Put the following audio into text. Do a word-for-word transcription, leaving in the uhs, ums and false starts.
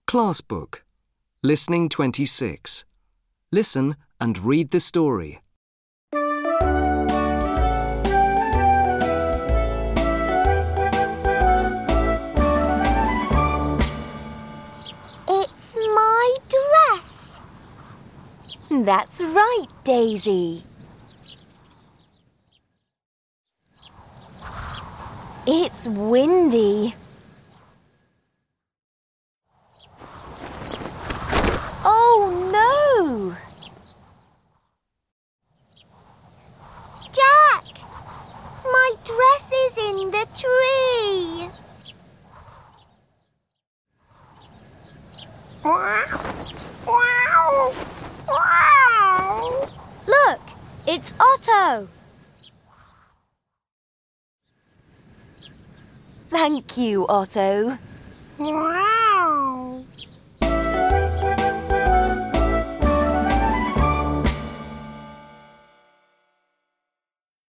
Class Book, Listening twenty-six. Listen and read the story. It's my dress. That's right, Daisy. It's windy. Oh no! Jack! My dress is in the tree. Look, it's Otto. Thank you, Otto.